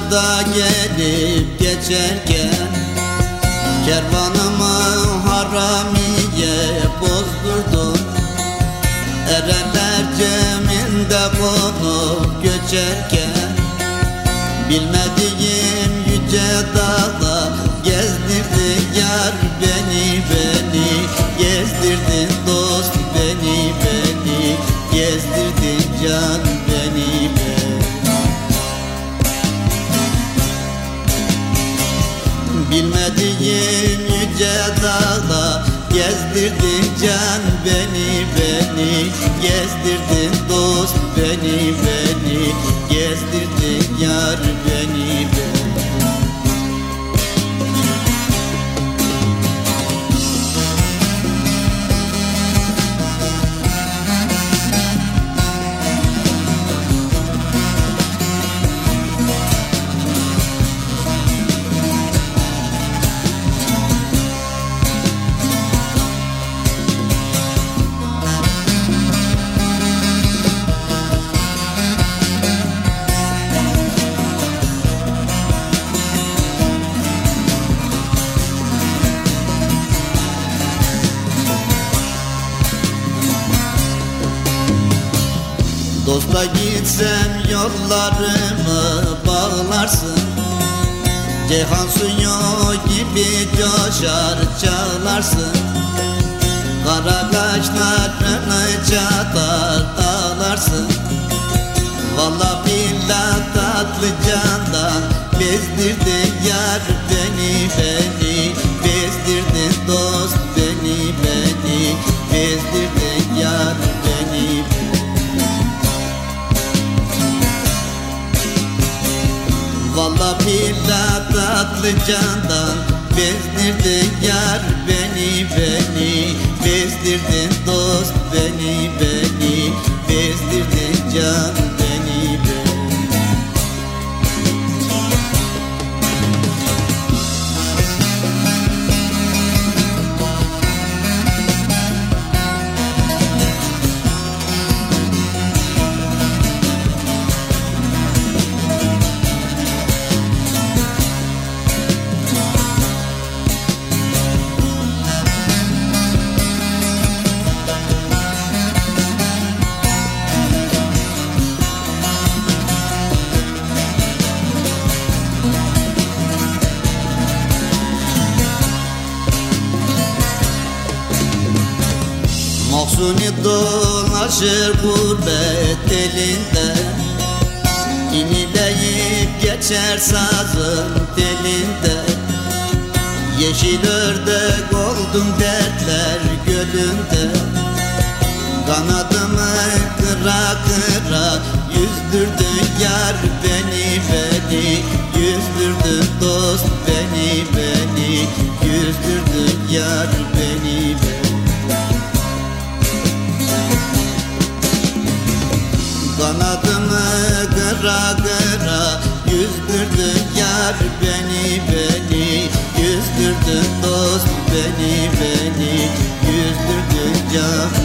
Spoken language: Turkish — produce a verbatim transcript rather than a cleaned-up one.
Yollarda gelip geçerken kervanımı haramiye bozdurdun. Erenler ceminde konup göçerken bilmediğim yüce dağda gezdirdin yar beni beni. Gezdirdin dost beni beni. Gezdirdin can beni beni. Bilmediğim yüce dağda gezdirdin can beni beni. Gezdirdin dost beni beni. Gezdirdin yar beni beni. Dosta gitsem yollarımı bağlarsın. Ceyhan suyu gibi coşar çağlarsın. Kara kaşlarını çatar ağlarsın. Vallahi billah tatlı candan bezdirdin yar beni beni. Bezdirdin dost beni beni. Bezdirdin yar beni beni. Vallahi billah tatlı candan bezdirdin yar beni beni. Bezdirdin dost beni beni. Bezdirdin can beni beni. Mahzuni dolaşır gurbet elinde. İnileyip geçer sazın telinde. Yeşil ördek oldum dertler gölünde. Kanadımı kıra kıra yüzdürdün yar beni beni. Yüzdürdün dost beni beni. Yüzdürdün yar beni beni. Kanadımı kıra kıra yüzdürdün yar beni beni. Yüzdürdün dost beni beni. Yüzdürdün can